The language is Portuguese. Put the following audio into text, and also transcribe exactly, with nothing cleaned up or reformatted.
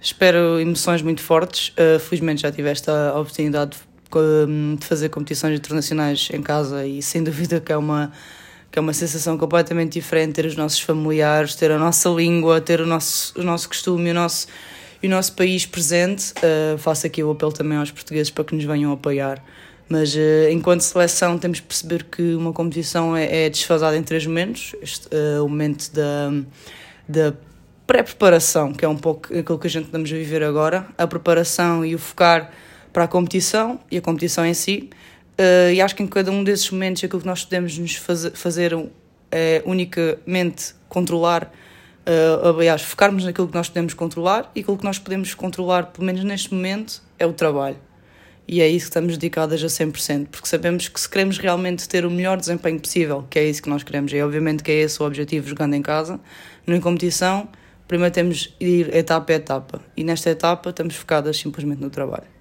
espero emoções muito fortes. Uh, felizmente já tive esta oportunidade de, de fazer competições internacionais em casa e sem dúvida que é uma, que é uma sensação completamente diferente, ter os nossos familiares, ter a nossa língua, ter o nosso, o nosso costume e o nosso, e o nosso país presente. Uh, faço aqui o apelo também aos portugueses para que nos venham apoiar. Mas uh, enquanto seleção temos de perceber que uma competição é, é desfasada em três momentos. Este, uh, o momento da, da pré-preparação, que é um pouco aquilo que a gente estamos a viver agora, a preparação e o focar para a competição e a competição em si. Uh, e acho que em cada um desses momentos aquilo que nós podemos nos fazer, fazer é unicamente controlar, uh, aliás, focarmos naquilo que nós podemos controlar, e aquilo que nós podemos controlar, pelo menos neste momento, é o trabalho. E é isso que estamos dedicadas a cem por cento, porque sabemos que se queremos realmente ter o melhor desempenho possível, que é isso que nós queremos, e obviamente que é esse o objetivo jogando em casa, em competição, primeiro temos de ir etapa a etapa, e nesta etapa estamos focadas simplesmente no trabalho.